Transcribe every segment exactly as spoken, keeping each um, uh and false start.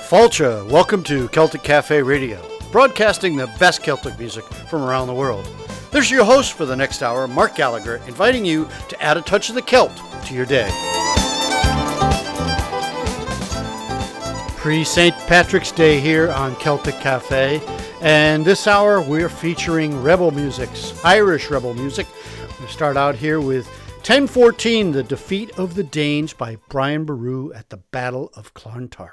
Falcha, welcome to Celtic Cafe Radio, broadcasting the best Celtic music from around the world. This is your host for the next hour, Mark Gallagher, inviting you to add a touch of the Celt to your day. Pre-Saint Patrick's Day here on Celtic Cafe, and this hour we're featuring rebel music, Irish rebel music. We start out here with ten fourteen, The Defeat of the Danes by Brian Boru at the Battle of Clontarf.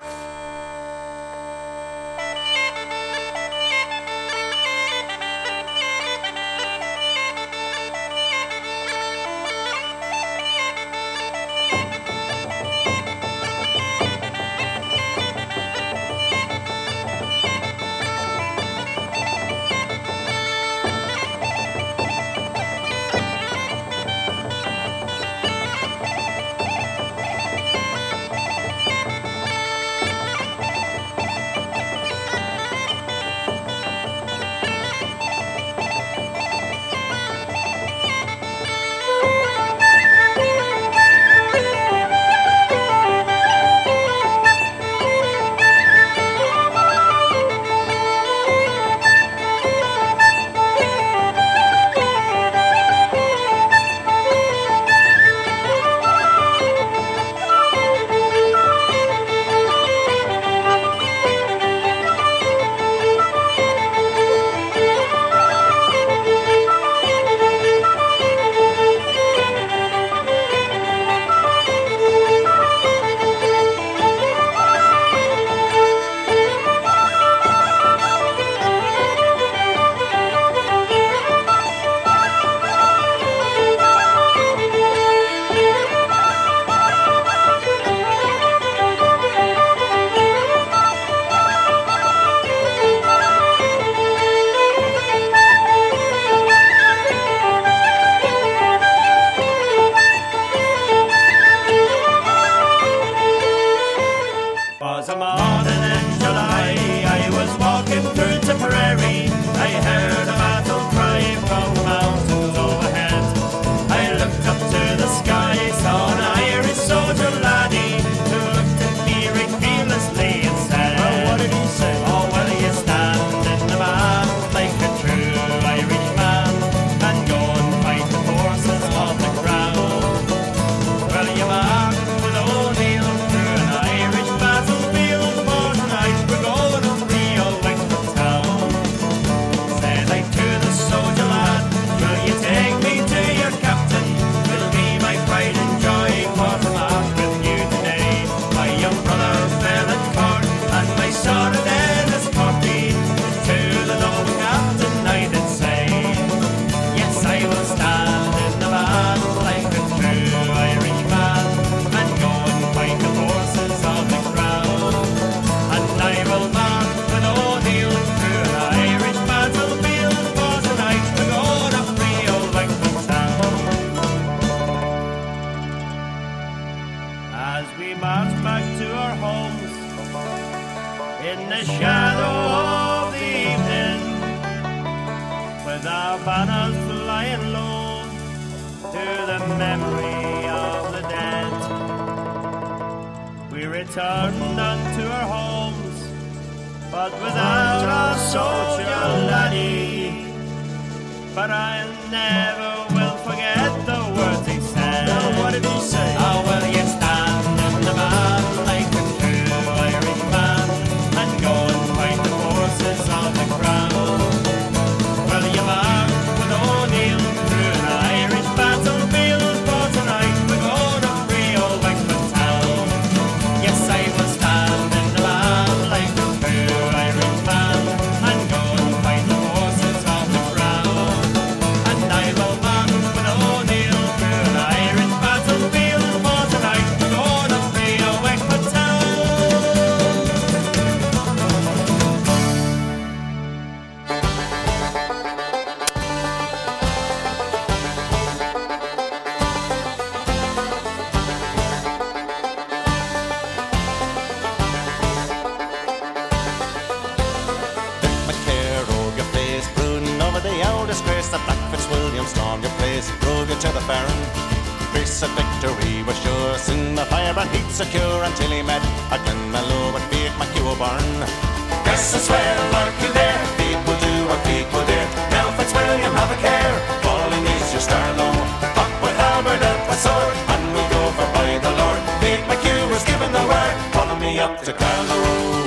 Disgrace, the Black Fitzwilliam storm your place, drove you to the Farron. fierce of victory was sure. Soon the firebrand heat secure until he met a Glenmalure with Fiach Mac Hugh O'Byrne. Curse and swear, Lord Kildare, feet will do what feet will dare. Now Fitzwilliam, have a care, falling is your star low. Up with halberd, out with sword, and we'll go for by the Lord. Fiach Mac Hugh was given the word, follow me up to Carlow.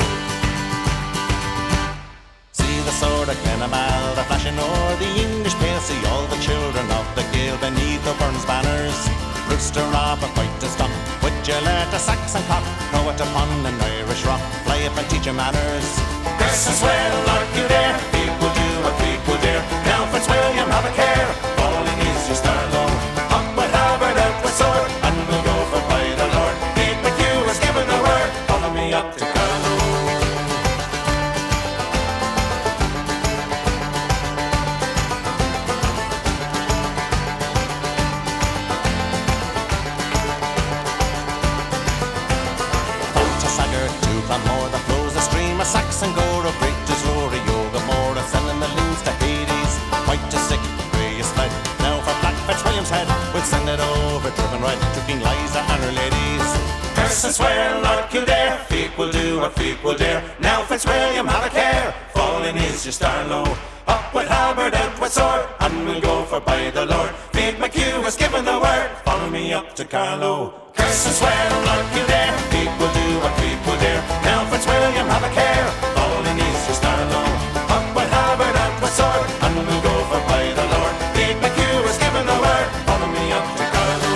Sword of Glenamal, the flashing o'er the English pale, see all the children of the Gael beneath O'Byrne's banners. Rooster of a fight to stop, would you let a Saxon cock throw it upon an Irish rock, fly up and teach you manners? Curse and swear, Lord Kildare, people do what people dare. Now Fitzwilliam, have a care, falling is your star low. Up with halberd, out with sword, and we'll go for by the Lord. Fiach Mac Hugh has given the word, follow me up to Carlow. More that flows a stream, a Saxon gore of great as Rory Yoga more, a sending the loons to Hades. White is sick, grey is fled. Now for Black Fitzwilliam's head, we'll send it over, driven right to King Liza and her ladies. Curse and swear, Lord Kildare, Fiach will do what Fiach will dare. Now Fitzwilliam, have a care, falling is your star low. Up with halberd, out with sword, and we'll go for by the Lord. Fiach Mac Hugh has given the word, follow me up to Carlow. Curse and swear, Lord Kildare, Fiach will do what Fiach will dare. Now Fitzwilliam, have a care, falling is your star low. Up with halberd, out with sword, and we'll go for by the Lord. Fiach Mac Hugh has given the word, follow me up to Carlow.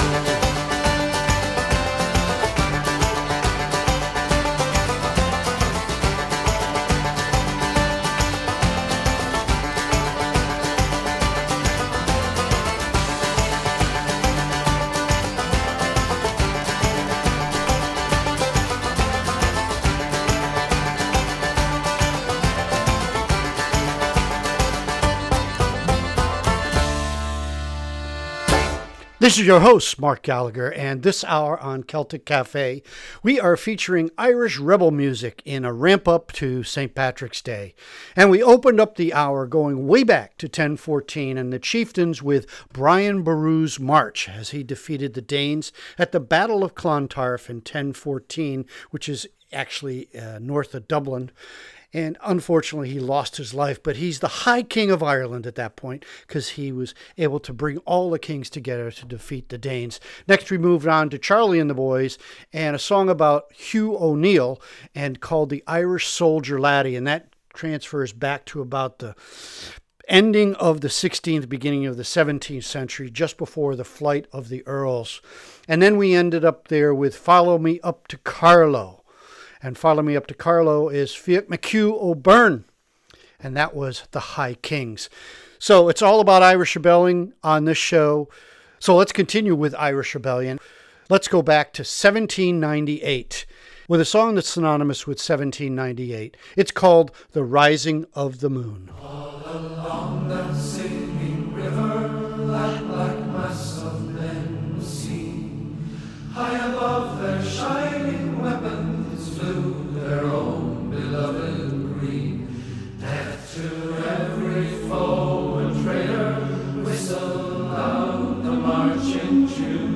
This is your host, Mark Gallagher, and this hour on Celtic Cafe, we are featuring Irish rebel music in a ramp-up to Saint Patrick's Day. And we opened up the hour going way back to ten fourteen and the Chieftains with Brian Boru's March as he defeated the Danes at the Battle of Clontarf in ten fourteen, which is actually uh, north of Dublin. And unfortunately, he lost his life, but he's the High King of Ireland at that point because he was able to bring all the kings together to defeat the Danes. Next, we moved on to Charlie and the Boys and a song about Hugh O'Neill and called The Irish Soldier Laddie, and that transfers back to about the ending of the sixteenth, beginning of the seventeenth century, just before the flight of the Earls. And then we ended up there with Follow Me Up to Carlow. And Follow Me Up to Carlow is Fiach Mac Hugh O'Byrne. And that was the High Kings. So it's all about Irish rebelling on this show. So let's continue with Irish rebellion. Let's go back to seventeen ninety-eight with a song that's synonymous with seventeen ninety-eight. It's called The Rising of the Moon. All along that singing river, that black mass of men was seen. High above their shining weapons flew their own beloved green. Death to every foe and traitor, whistle out the marching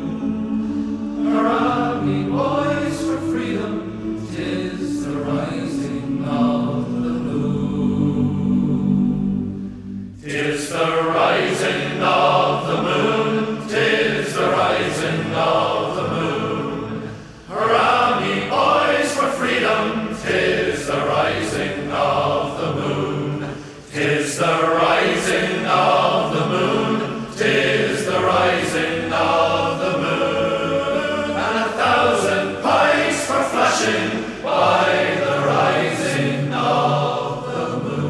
tune. Hurrah, me boys, for freedom, 'tis the rising of the moon. 'Tis the rising of the moon, 'tis the rising of the moon. Hurrah, me boys, for freedom, 'tis the rising of the moon. 'Tis the rising of the moon, 'tis the rising of the moon. And a thousand pikes for flashing by the rising of the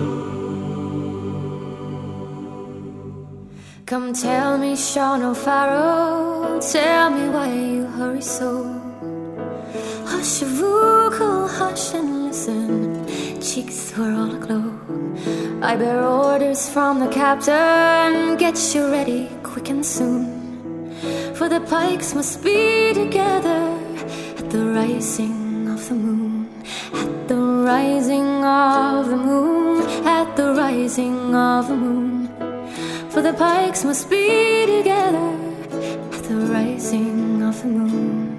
moon. Come tell me, Sean O'Farrell, tell me why you hurry so. Hush, vocal, hush and listen, cheeks were all aglow. I bear orders from the captain, get you ready quick and soon. For the pikes must be together at the rising of the moon. At the rising of the moon, at the rising of the moon. For the pikes must be together at the rising rising of the moon.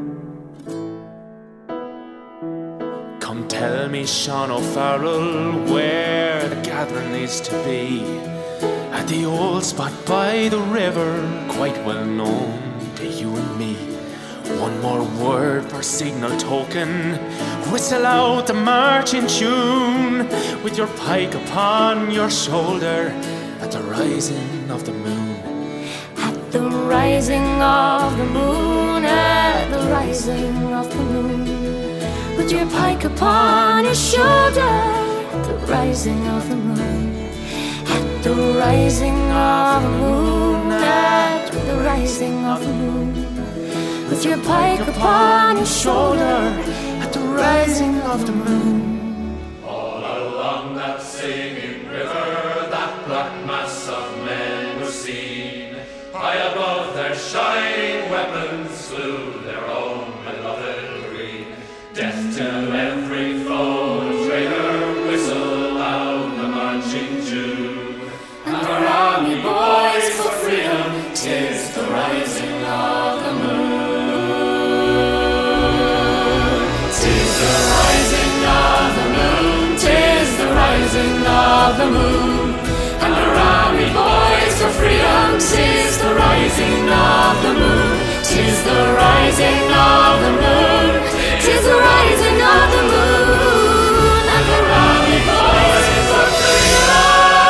Come tell me, Sean O'Farrell, where the gathering is to be. At the old spot by the river, quite well known to you and me. One more word for signal token. Whistle out the marching tune, with your pike upon your shoulder, at the rising of the moon. At the rising of the moon, at the rising of the moon, with your pike upon your shoulder, at the rising of the moon. At the rising of the moon, at the rising of the moon, with your pike upon your shoulder, at the rising of the moon. All along that singing river, that black mass of men were seen. High above their shining weapons slew their own beloved green. Death to every foe and traitor, whistle out the marching June. And our army boys for freedom, 'tis the rising of the moon. 'Tis the rising of the moon, 'tis the rising of the moon. And our army boys for freedom, 'tis the rising of the moon. 'Tis the rising of the moon, 'tis the rising of the moon. And our army boys for freedom.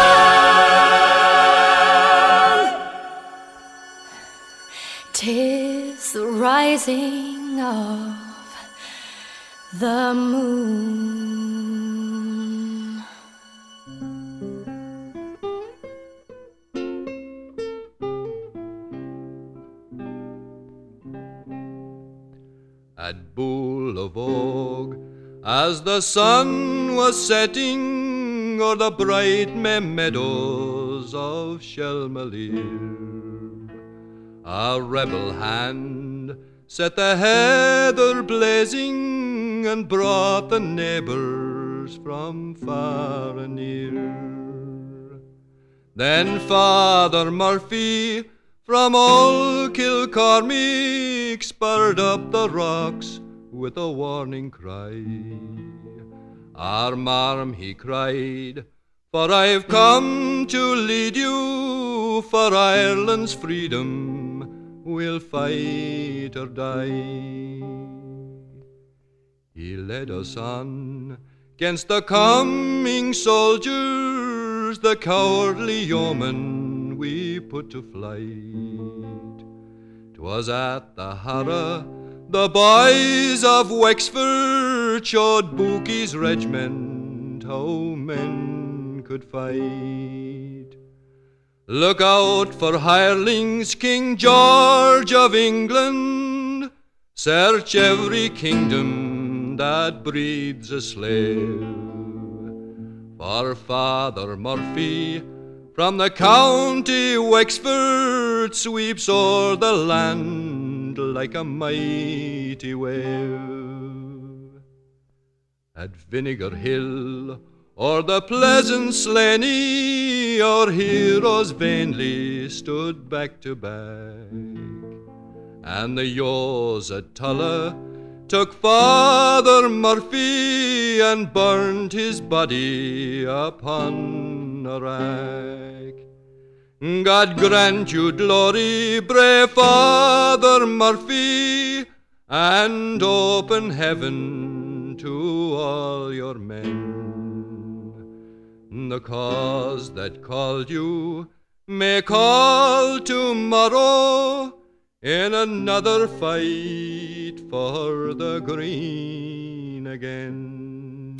Tis the rising of the moon. At Bull of Og, as the sun was setting o'er the bright May meadows of Shelmalir, a rebel hand set the heather blazing and brought the neighbours from far and near. Then Father Murphy from old Kilcormick spurred up the rocks with a warning cry. Arm, arm, he cried, for I've come to lead you, for Ireland's freedom we'll fight or die. He led us on 'gainst the coming soldiers, the cowardly yeomen we put to flight. 'Twas at the Harra the boys of Wexford showed Bookie's regiment how men could fight. Look out for hirelings, King George of England, search every kingdom that breeds a slave. For Father Murphy from the county Wexford sweeps o'er the land like a mighty wave. At Vinegar Hill or the pleasant Slaney, our heroes vainly stood back to back, and the Yos at Tulla took Father Murphy and burned his body upon a rack. God grant you glory, brave Father Murphy, and open heaven to all your men. The cause that called you may call tomorrow in another fight for the green again.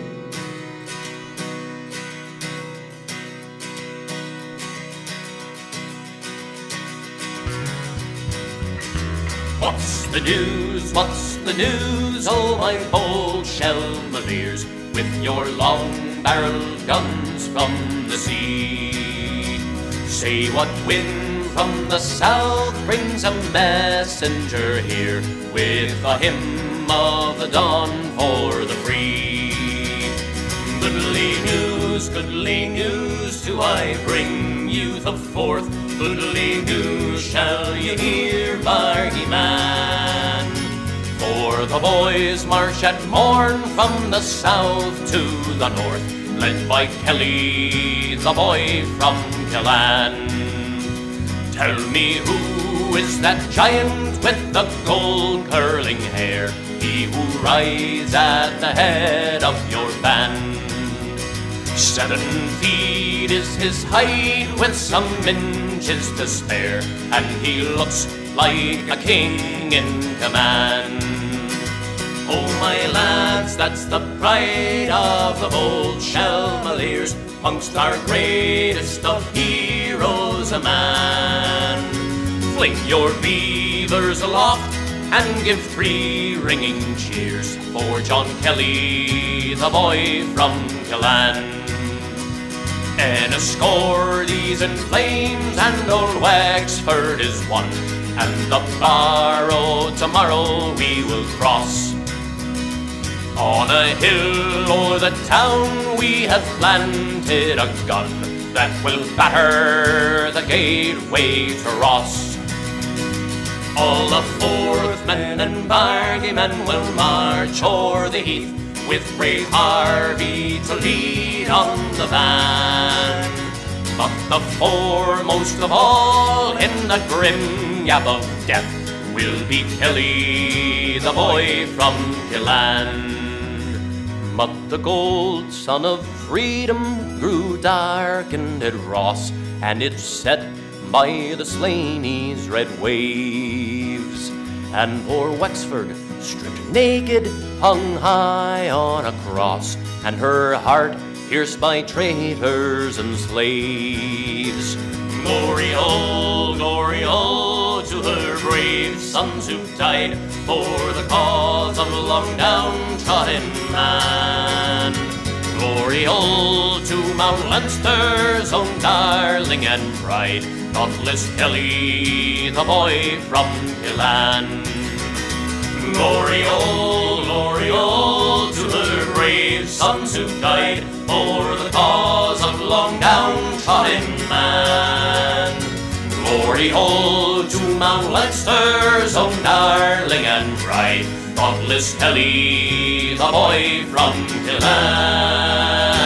What's the news, what's the news, oh my bold Shelmaliers, with your long-barreled guns from the sea? Say what wind from the south brings a messenger here, with a hymn of the dawn for the free. Goodly news, goodly news do I bring you the fourth, doodly-doo, shall ye hear, Bargy Man? For the boys march at morn from the south to the north, led by Kelly, the boy from Killaan. Tell me who is that giant with the gold curling hair, he who rides at the head of your band? Seven feet is his height with some inches to spare, and he looks like a king in command. Oh my lads, that's the pride of the bold Shelmaliers, amongst our greatest of heroes a man. Fling your beavers aloft and give three ringing cheers for John Kelly, the boy from Killaan. Enniscorthy's in flames and old Wexford is won, and the Barrow tomorrow we will cross. On a hill o'er the town we have planted a gun that will batter the gateway to Ross. All the fourth men and Bargy men will march o'er the heath, with brave Harvey to lead on the van. But the foremost of all in the grim yap of death will be Kelly, the boy from Killaan. But the gold sun of freedom grew darkened at Ross, and it set by the Slaney's red waves. And poor Wexford, stripped naked, hung high on a cross, and her heart pierced by traitors and slaves. Glory, oh, glory, oh, to her brave sons who died for the cause of long downtrodden man. Glory, oh, to Mount Leinster's own darling and pride, dauntless Kelly, the boy from Killaan. Glory, oh, glory, oh, to her brave sons who died for the cause of long downtrodden man. Glory, oh, to Mount Leinster's own darling and pride, dauntless Kelly, the boy from Killaan.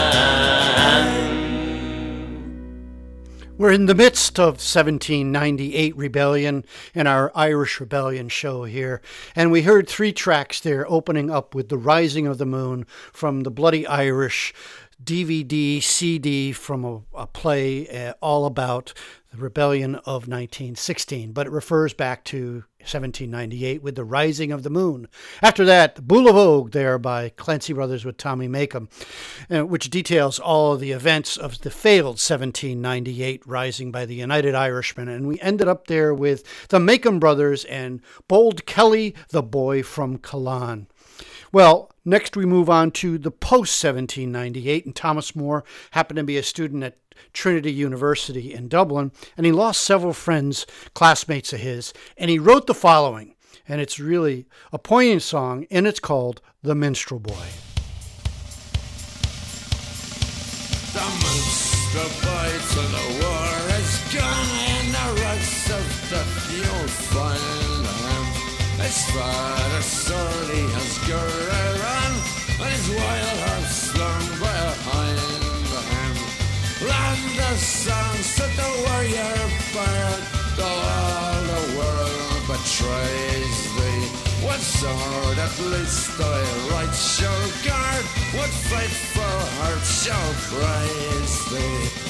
We're in the midst of seventeen ninety-eight rebellion in our Irish Rebellion show here, and we heard three tracks there, opening up with The Rising of the Moon from the Bloody Irish D V D, C D from a, a play uh, all about the rebellion of nineteen sixteen, but it refers back to seventeen ninety-eight with The Rising of the Moon. After that, Bull of Ogue there by Clancy Brothers with Tommy Makem, uh, which details all of the events of the failed seventeen ninety-eight rising by the United Irishmen. And we ended up there with the Makem Brothers and Bold Kelly, the boy from Killaan. Well, next we move on to the post-seventeen ninety-eight, and Thomas Moore happened to be a student at Trinity University in Dublin, and he lost several friends, classmates of his, and he wrote the following, and it's really a poignant song, and it's called The Minstrel Boy. The minstrel boy to the war has gone, and the rest of the field find him. His father sorely has girded on, and his wild heart slung behind him. Land of songs to the warrior bard, though all the world betrays thee. What sword at least thy right shall guard, what faithful heart shall praise thee.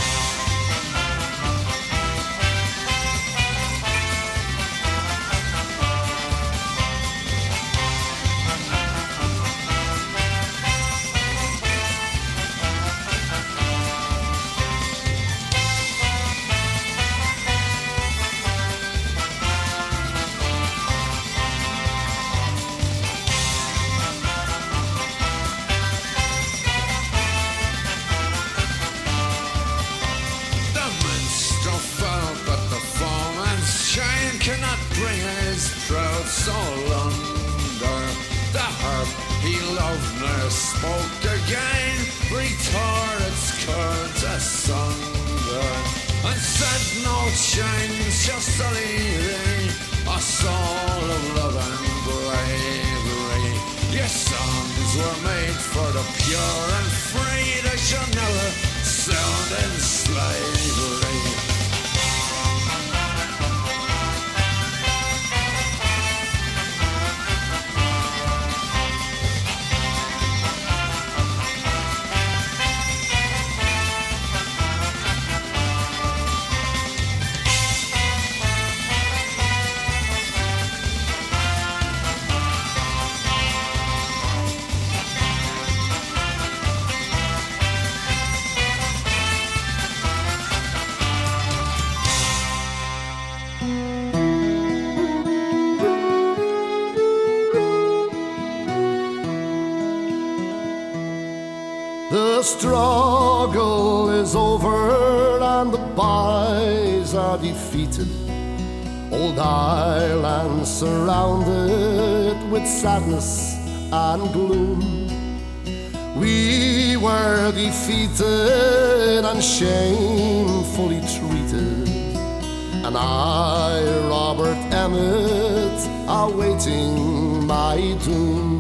So under the harp he loved ne'er spoke again, retore its chords asunder. said no change, just a leaving, a soul of love and bravery. Your songs were made for the pure and free. They shall never sound in slavery. The struggle is over and the boys are defeated. Old Ireland surrounded with sadness and gloom. We were defeated and shamefully treated, and I, Robert Emmet, awaiting my doom.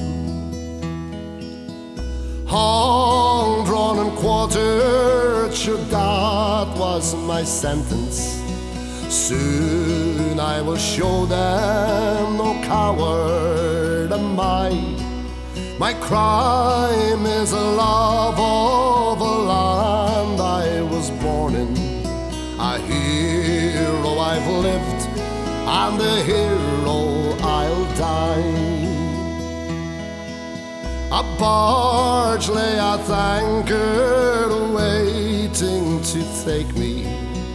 Hung, drawn and quartered, sure that was my sentence. Soon I will show them no coward am I. My crime is a love of a land I was born in. A hero I've lived, and a hero I'll die. A barge lay at anchor, waiting to take me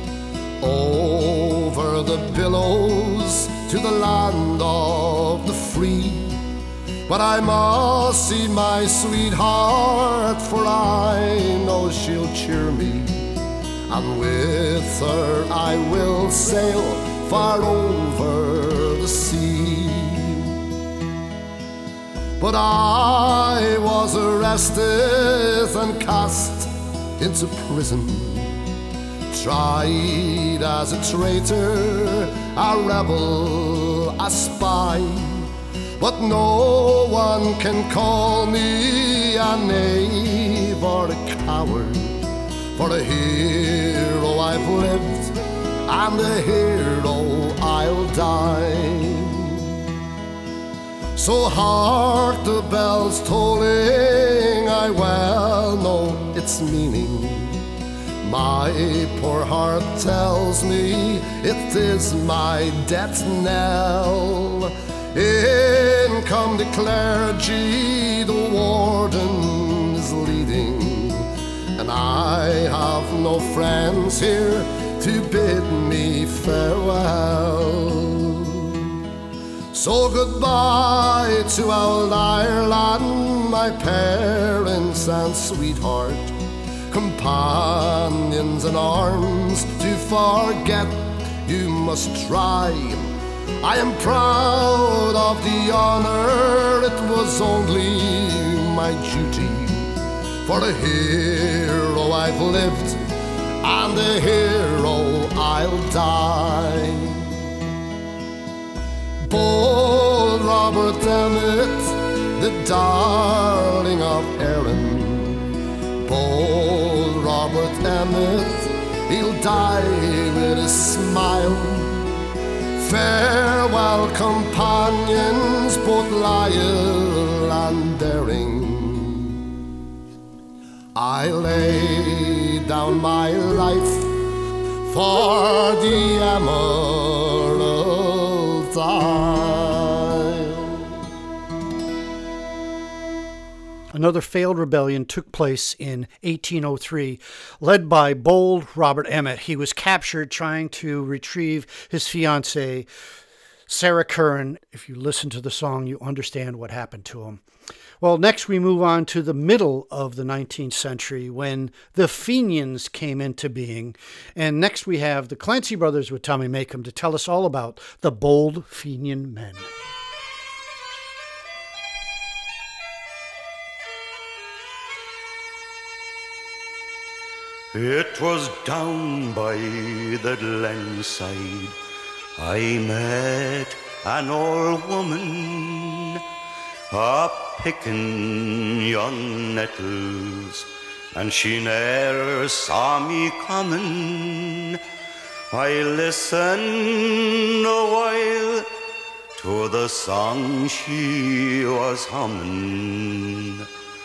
over the billows to the land of the free. But I must see my sweetheart, for I know she'll cheer me, and with her I will sail far over the sea. But I was arrested and cast into prison, tried as a traitor, a rebel, a spy. But no one can call me a knave or a coward, for a hero I've lived, and a hero I'll die. So hark the bells tolling, I well know its meaning. My poor heart tells me it is my death knell. In come the clergy, the warden is leading, and I have no friends here to bid me farewell. So goodbye to old Ireland, my parents and sweetheart, companions in arms. To forget you must try. I am proud of the honor, it was only my duty. For a hero I've lived, and a hero I'll die. Bold Robert Emmet, the darling of Erin. Bold Robert Emmet, he'll die with a smile. Farewell, companions, both loyal and daring. I lay down my life for the Emerald Isle. Another failed rebellion took place in eighteen oh three, led by bold Robert Emmet. He was captured trying to retrieve his fiancée, Sarah Curran. If you listen to the song, you understand what happened to him. Well, next we move on to the middle of the nineteenth century when the Fenians came into being. And next we have the Clancy Brothers with Tommy Makem to tell us all about the Bold Fenian Men. It was down by the glenside I met an old woman a picking young nettles, and she ne'er saw me coming. I listened a while to the song she was humming.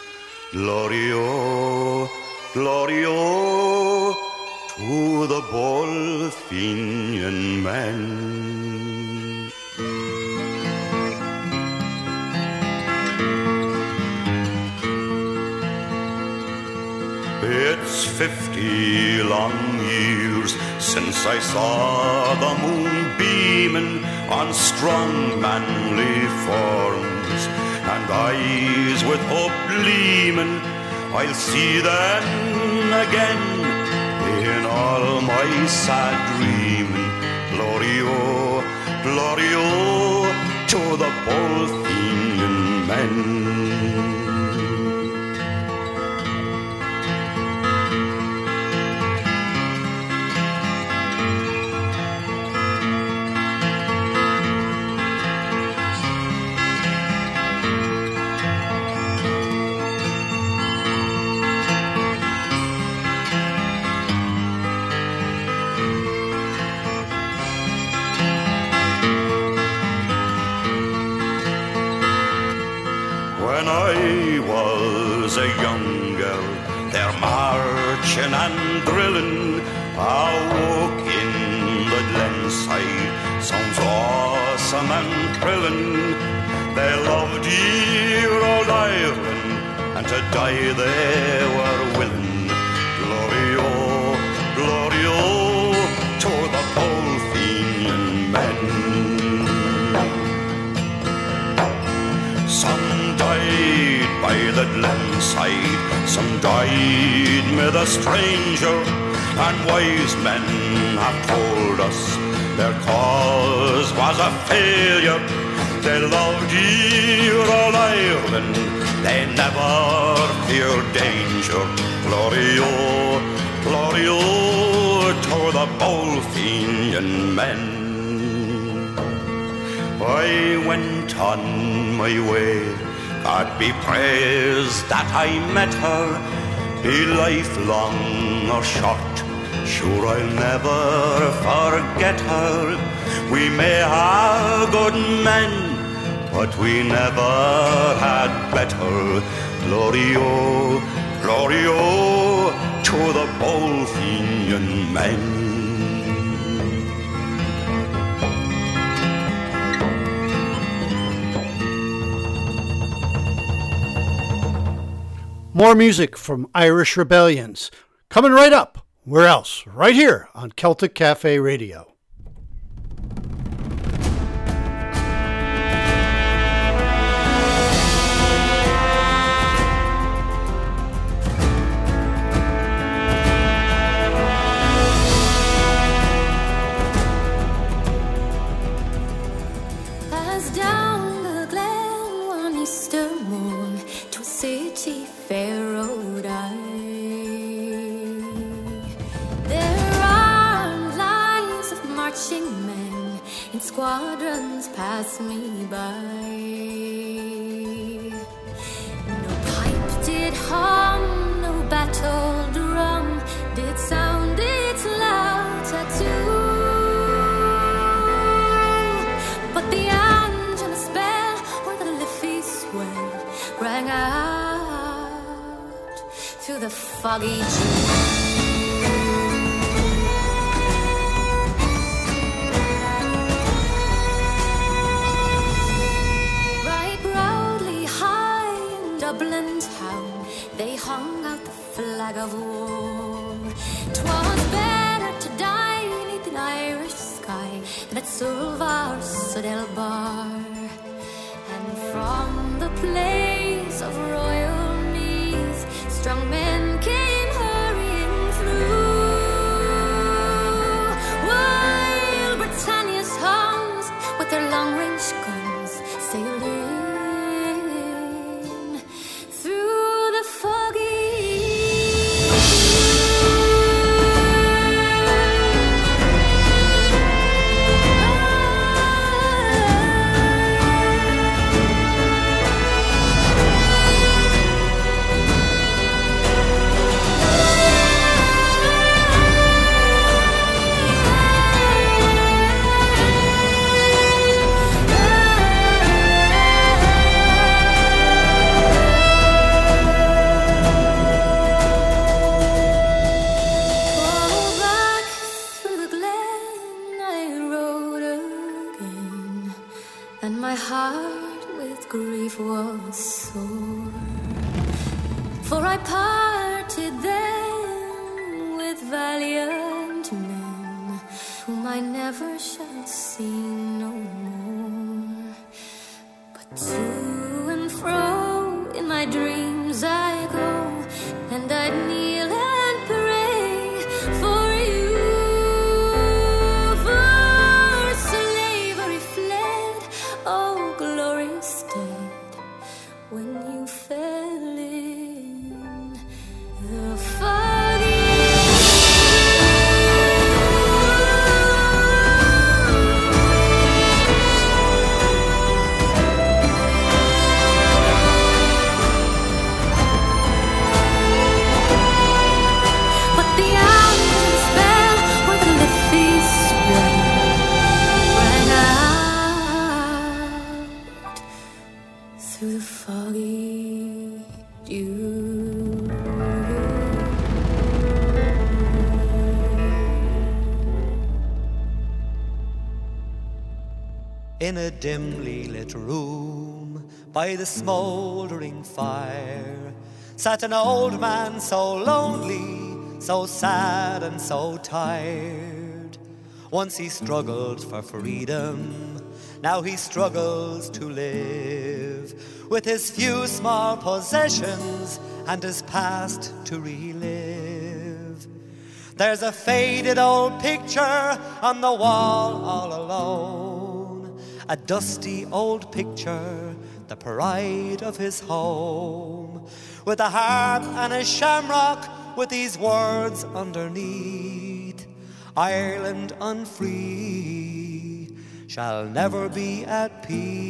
Glory-o, glory-o, to the Bullfinian men. It's fifty long years since I saw the moon beaming on strong manly forms and eyes with hope gleaming. I'll see them again in all my sad dreaming. Glory-o, glory-o, to the Bullfinian men. When I was a young girl, they're marching and drilling. I walk in the glenside, sounds awesome and thrilling. They loved dear old Ireland, and to die they were willing. Glory-o, glory-o, to the Bullfinian men. Some died by the glenside, some died with a stranger, and wise men have told us their cause was a failure. They loved dear old Ireland, they never feared danger. Glory-o, glory-o, to the Bullfinian men. I went on my way, God be praised that I met her. Be life long or short, sure I'll never forget her. We may have good men, but we never had better. Glory-o, glory-o, to the Bullfinian men. More music from Irish rebellions. Coming right up. Where else? Right here on Celtic Cafe Radio. As down the glen one Easter morn to city fair rode I. There armed lines of marching men in squadrons pass me by. No pipe did hum, no battle drum did sound its loud tattoo. But the Angelus bell or the Liffey swell rang out through the foggy June. Right proudly high in Dublin town, they hung out the flag of war. 'Twas better to die beneath an Irish sky than at Sulvar Sudel Bar. And from the place of royal knees, strong men came hurrying through, while Britannia's hounds with their long-range guns sailed in through the foggy my heart with grief was sore, for I parted then with valiant men, whom I never shall see no more. But to and fro in my dreams I go, and I kneel and pray for you. For slavery fled, oh glorious dead, when you fell in the foggy. Through the foggy dew. In a dimly lit room by the smouldering fire sat an old man so lonely, so sad and so tired. Once he struggled for freedom, now he struggles to live, with his few small possessions and his past to relive. There's a faded old picture on the wall all alone, a dusty old picture, the pride of his home, with a harp and a shamrock with these words underneath: Ireland unfree shall never be at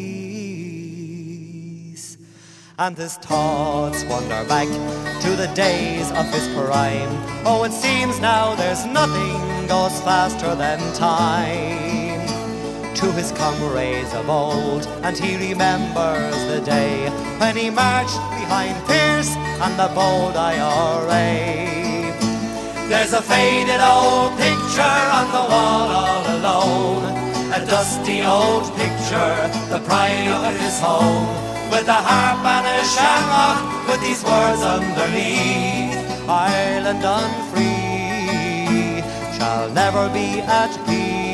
peace. And his thoughts wander back to the days of his prime. Oh, it seems now there's nothing goes faster than time. To his comrades of old, and he remembers the day when he marched behind Pearse and the bold I R A. There's a faded old picture on the wall all alone, a dusty old picture, the pride of his home, with a harp and a shamrock, with these words underneath: Ireland unfree shall never be at peace.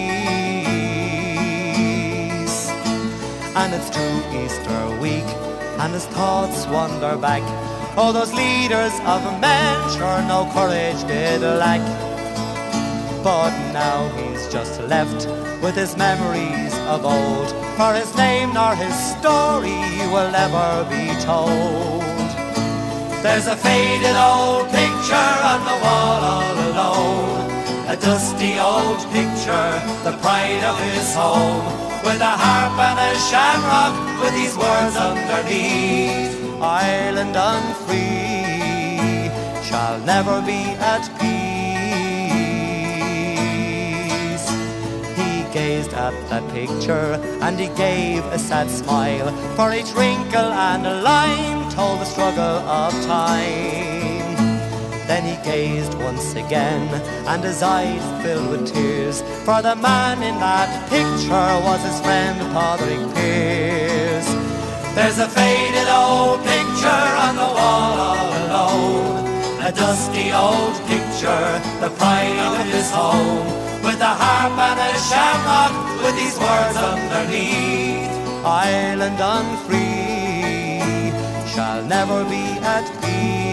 And it's to Easter week, and his thoughts wander back. Oh, those leaders of men sure no courage did lack. But now he's just left with his memories of old, for his name nor his story will never be told. There's a faded old picture on the wall all alone, a dusty old picture, the pride of his home, with a harp and a shamrock, with these words underneath: Ireland unfree shall never be at peace. He gazed at that picture and he gave a sad smile, for each wrinkle and a line told the struggle of time. Then he gazed once again, and his eyes filled with tears, for the man in that picture was his friend Padraig Pearse. There's a faded old picture on the wall all alone, a dusty old picture, the pride of his home, with a harp and a shamrock, with these words underneath: Ireland unfree shall never be at peace.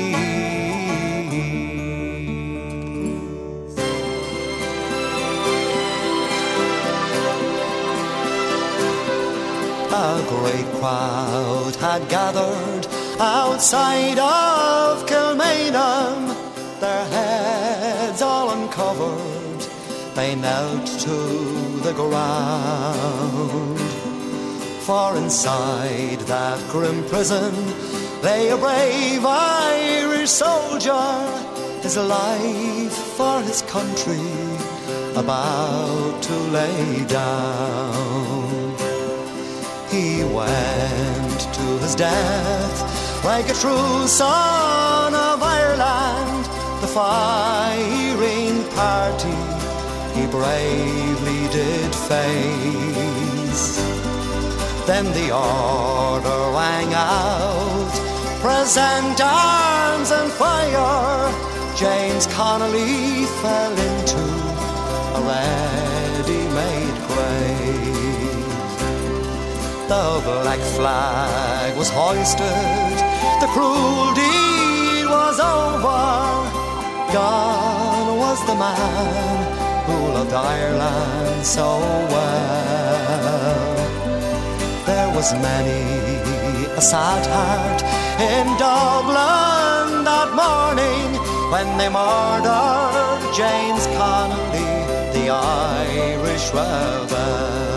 A great crowd had gathered outside of Kilmainham, their heads all uncovered, they knelt to the ground. For inside that grim prison lay a brave Irish soldier, his life for his country about to lay down. He went to his death like a true son of Ireland. The firing party he bravely did face. Then the order rang out, present arms and fire. James Connolly fell into a ready-made grave. The black flag was hoisted, the cruel deed was over. Gone was the man who loved Ireland so well. There was many a sad heart in Dublin that morning when they murdered James Connolly, the Irish rebel.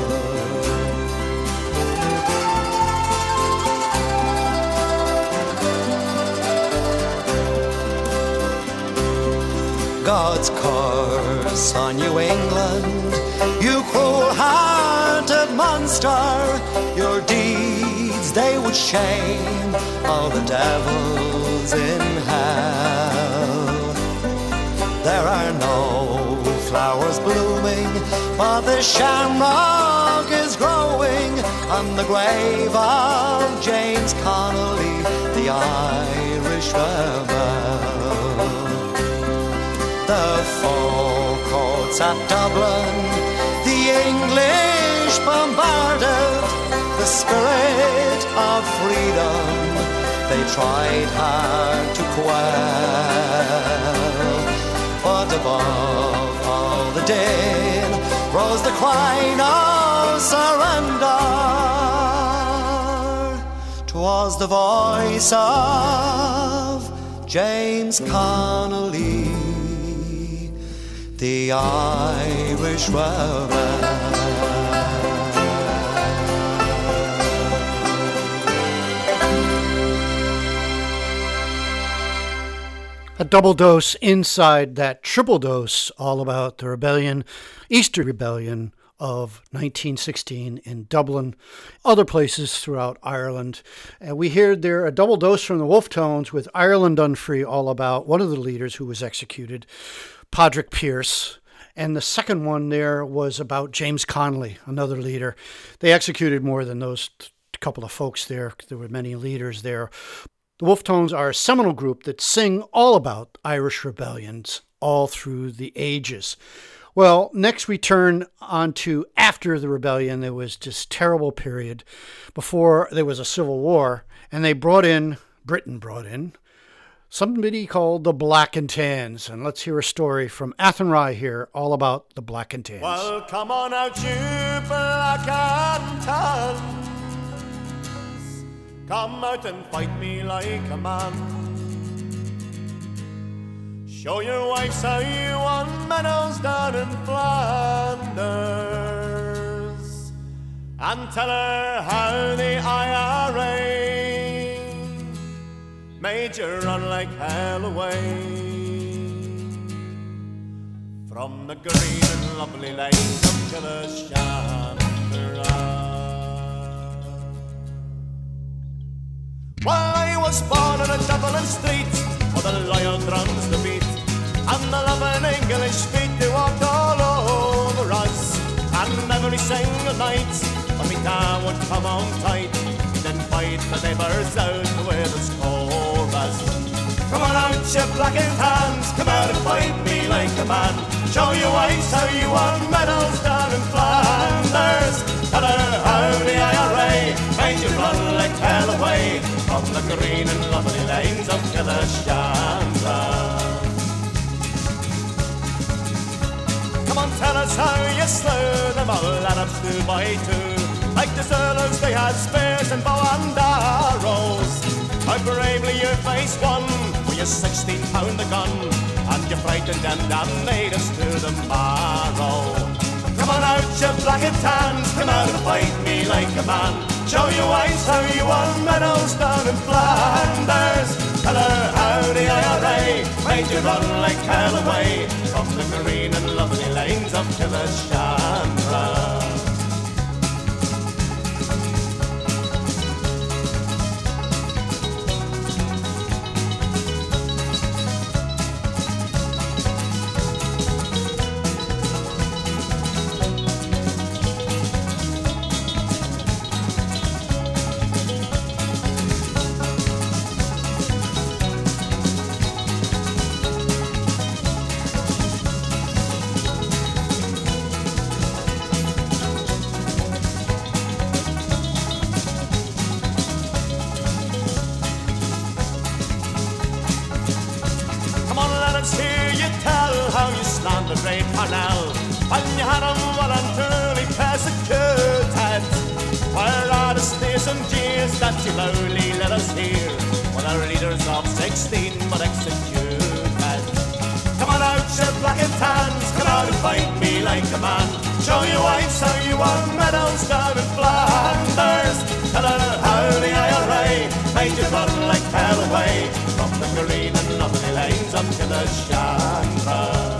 God's curse on New England, you cruel-hearted monster. Your deeds, they would shame all the devils in hell. There are no flowers blooming, but the shamrock is growing on the grave of James Connolly, the Irish rebel. The four courts at Dublin, the English bombarded, the spirit of freedom they tried hard to quell. But above all the din rose the cry of surrender. 'Twas the voice of James Connolly, the Irish rebel. A double dose inside that triple dose, all about the rebellion, Easter Rebellion of nineteen sixteen in Dublin, other places throughout Ireland. And we heard there a double dose from the Wolfe Tones with Ireland Unfree, all about one of the leaders who was executed, Padraig Pearse. And the second one there was about James Connolly, another leader. They executed more than those t- couple of folks there. There were many leaders there. The Wolfe Tones are a seminal group that sing all about Irish rebellions all through the ages. Well, next we turn on to after the rebellion. There was this terrible period before there was a civil war, and they brought in, Britain brought in, somebody called the Black and Tans. And let's hear a story from Athenry here, all about the Black and Tans. Well, come on out, you Black and Tans. Come out and fight me like a man. Show your wives how you won medals down in Flanders, and tell her how the I R A made you run like hell away from the green and lovely lanes of Killashandra. Well, I was born in a Dublin street where the lion drums the beat, and the loving English feet they walked all over us. And every single night when me dad would come on tight, then fight the neighbours out with his chorus. Come on out, you Black and Tans, come out and fight me like a man. Show your wives how you won medals down in Flanders. Tell her how the I R A made you run like hell away from the green and lovely lanes of Killashandra. Come on, tell us how you slew them all, and up two by two. Like the Zulus, they had spears and bow and arrows. How bravely you faced one with your sixteen pounder gun, and you frightened them down, made us to the marrow. Come on out, you Black and Tans, come out and fight me like a man. Show your wives how you won medals down in Flanders. Tell her how the I R A made you run like hell away from the green and lovely lanes of Killashandra. Parnell, and you had them voluntarily persecuted. Where are the sneers and jeers that you lowly let us hear? When our leaders of sixteen but executed. Come on out, you black and tans, come out and fight me like a man. Show your wives how you won medals down in Flanders. Tell her how the I R A made you run like hell away from the green and lovely lanes up to the Chandra.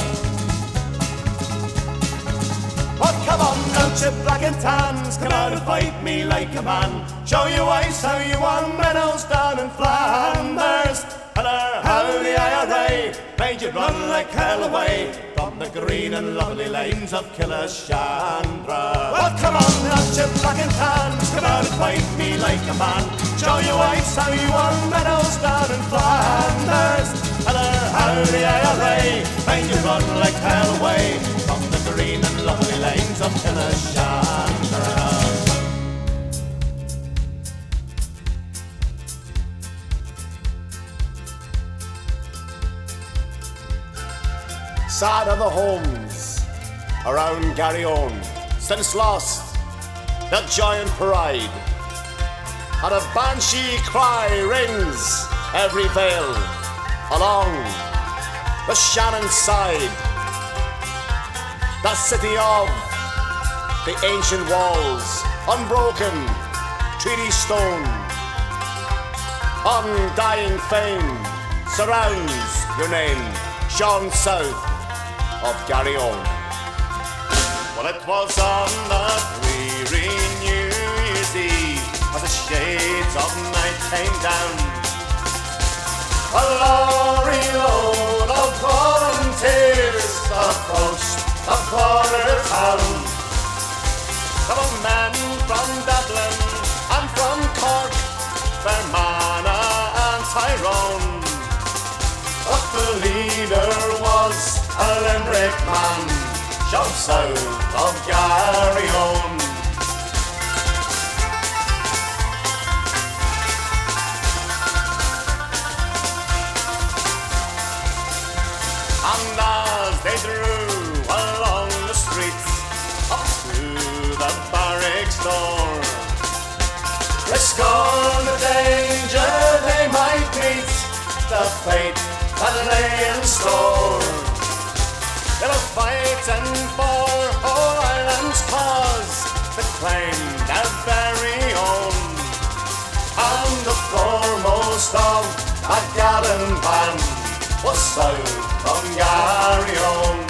Oh, come on out, you black and tans, come out and fight me like a man. Show your wives how you won medals down in Flanders. Tell her how the I R A made you run like hell away from the green and lovely lanes of Killashandra. Well, come on, out you black and tans, come out and fight me like a man. Show your wives how you won medals down in Flanders. Tell her how the I R A made you run like hell away from the green and lovely lanes of Killashandra. Sad are the homes around Garryowen, since lost the giant parade, and a banshee cry rings every vale along the Shannon side. The city of the ancient walls, unbroken treaty stone, undying fame surrounds your name, Sean South of Garryowen. Well, it was on the dreary New Year's Eve as the shades of night came down. A lorry load of volunteers approached the border town. There were men from Dublin and from Cork, Fermanagh and Tyrone. But the leader was a Limerick man, Sean South of Garryowen. And as they drew along the streets up to the barracks door, risk all the danger they might meet, the fate that lay in store. They were fighting for all Ireland's cause, to claim their very own. And the foremost of a gallant band was South from Garryowen.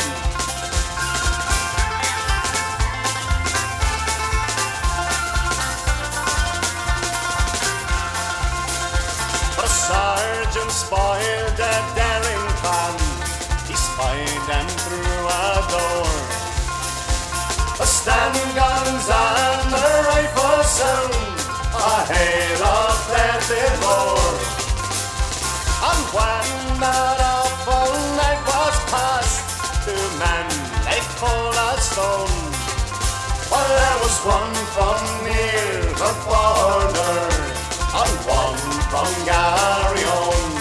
But a sergeant spoiled a daring plan. He spied them through a door. The stand guns and the rifles sound a hail of death it roar. And when that awful night was past, two men lay cold as stone. Well, there was one from near the border and one from Garryowen.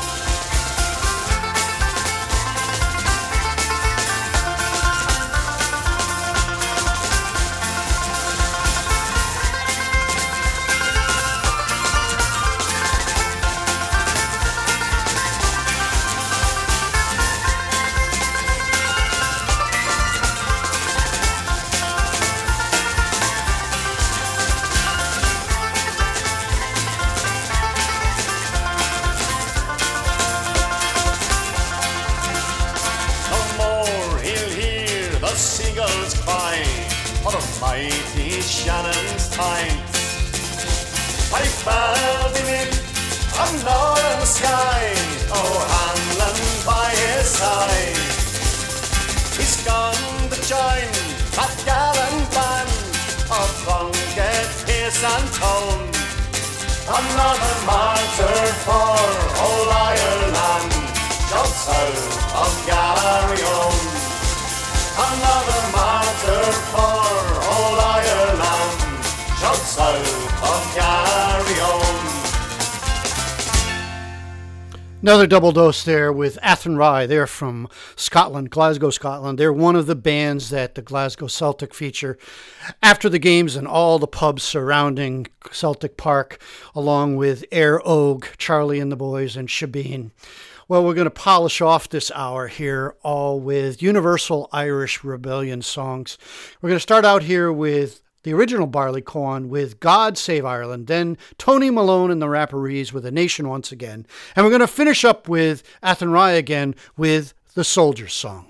Mighty Shannon's tides, I fell beneath a northern sky, O'Hanlon by his side. He's gone to join that gallant band of Plunkett, Pearse and Tone. Another martyr for old Ireland, Sean South of Garryowen. Another martyr for old Ireland, Sean South of Garryowen. Another double dose there with Athenry. They're from Scotland, Glasgow, Scotland. They're one of the bands that the Glasgow Celtic feature after the games in all the pubs surrounding Celtic Park, along with Air Og, Charlie and the Boys, and Shebeen. Well, we're going to polish off this hour here all with Universal Irish Rebellion songs. We're going to start out here with the original Barleycorn with God Save Ireland, then Tony Malone and the Rapparees with A Nation Once Again. And we're going to finish up with Athenry again with the Soldier's Song.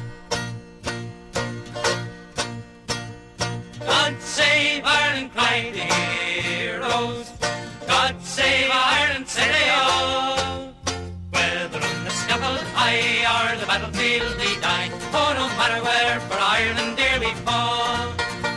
God save Ireland, cried the heroes. God save Ireland, say they all. Whether on the scaffold high or the battlefield we die, oh, no matter where, for Ireland dear we fall.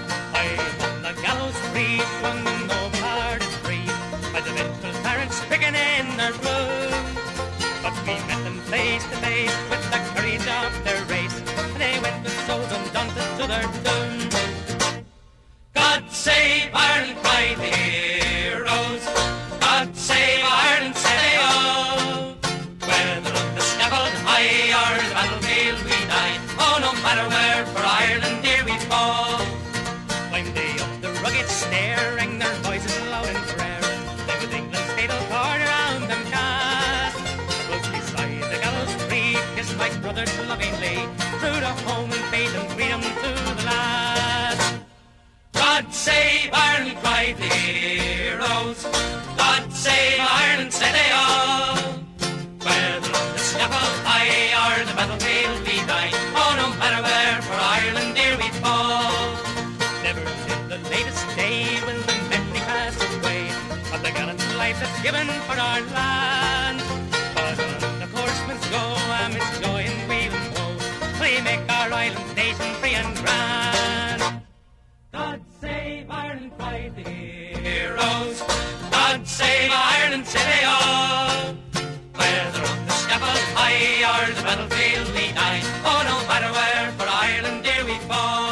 Swung no part is free by the mental parents picking in their blood. But we met them face to face with the courage of their race, and they went with souls undaunted to their doom. God save Ireland, cried the heroes. God save Ireland, say they all. Whether on the scaffold high or the battlefield we die, oh, no matter where, for Ireland dear we fall. When they up the rugged staring, their voices loud in prayer, they with England's fatal cord around them cast. Close beside the gallows tree kissed my brothers lovingly, through to home and faith and freedom to the last. God save Ireland, cried the heroes. God save Ireland, said they all. Whether on the scaffold high or the battlefield we die, oh, no matter where, for Ireland dear we fall. Never till the latest day will the memory pass away of the gallant life that's given for our land. But on the horsemen's go amidst joy and weal and woe, we make our island nation free and grand. God save Ireland, cried the heroes. God save Ireland, say they all. Whether on the scaffold high or the battlefield we die, oh, no matter where, for Ireland dear we fall.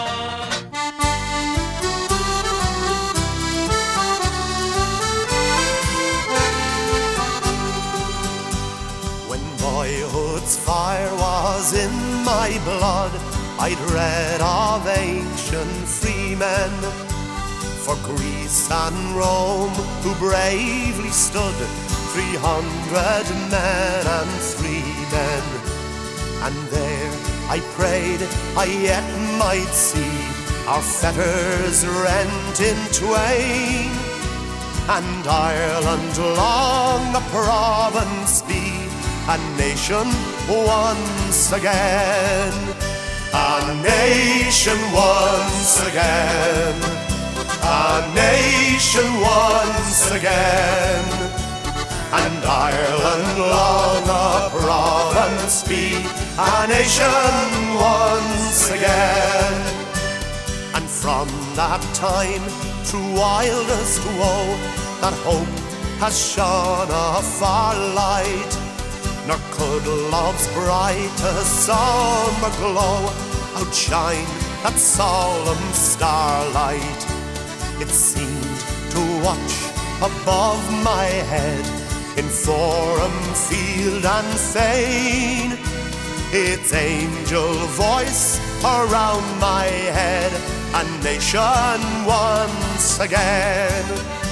Boyhood's fire was in my blood, I'd read of ancient freemen, for Greece and Rome who bravely stood, three hundred men and three men. And there I prayed I yet might see our fetters rent in twain, and Ireland long a province be, a nation once again, a nation once again, a nation once again, and Ireland long a province be, a nation once again. And from that time, through wildest woe, that hope has shone a far light, nor could love's brightest summer glow outshine that solemn starlight. It seemed to watch above my head, in forum, field and fane, its angel voice around my head, a nation once again,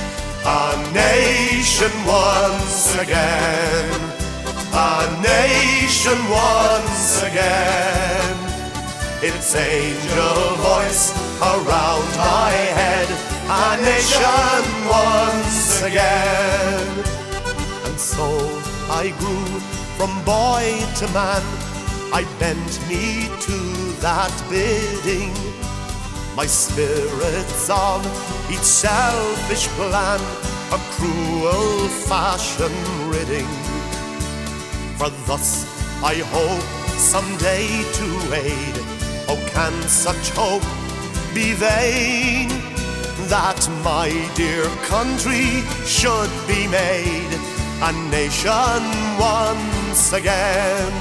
a nation once again, a nation once again, its angel voice around my head, a nation once again. And so I grew from boy to man, I bent me to that bidding, my spirits of each selfish plan a cruel fashion ridding. For thus I hope someday to aid, oh can such hope be vain, that my dear country should be made a nation once again,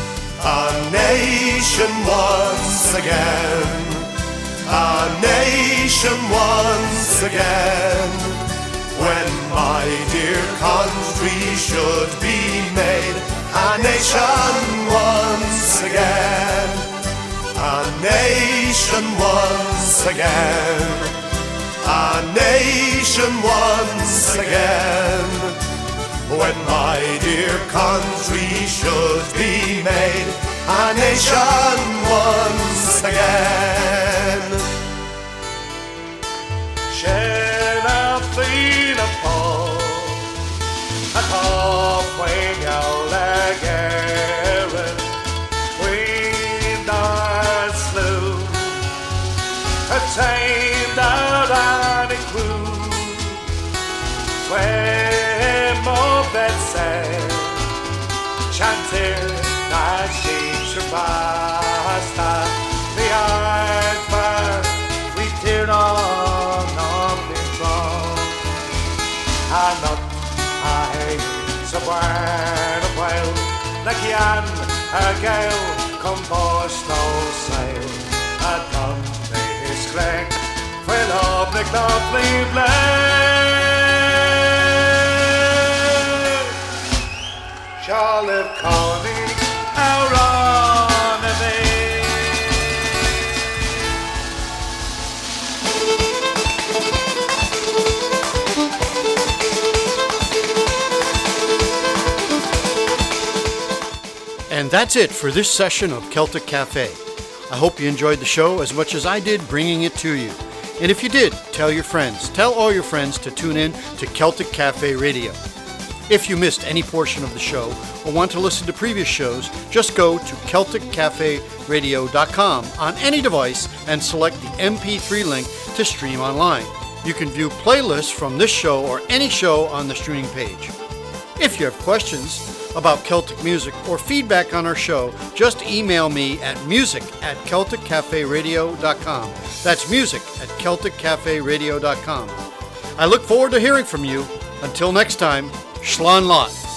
a nation once again, a nation once again, when my dear country should be made a nation once again, a nation once again, a nation once again. When my dear country should be made a nation once again. Tjena fina folk, att ha poäng och lägeren, winda slut, att tamed out on a crew, swim of that sand, chanting that she should basta, the iron fire, we teared on nothing wrong, and not I so burn a while, like yan a gale, come bosh no sail, a done this crack, fill up the lovely blade. Charlotte Colony, out on the bay. And that's it for this session of Celtic Cafe. I hope you enjoyed the show as much as I did bringing it to you. And if you did, tell your friends. Tell all your friends to tune in to Celtic Cafe Radio. If you missed any portion of the show or want to listen to previous shows, just go to celtic cafe radio dot com on any device and select the M P three link to stream online. You can view playlists from this show or any show on the streaming page. If you have questions about Celtic music or feedback on our show, just email me at music at celtic cafe radio dot com. That's music at celtic cafe radio dot com. I look forward to hearing from you. Until next time, Slán Lot.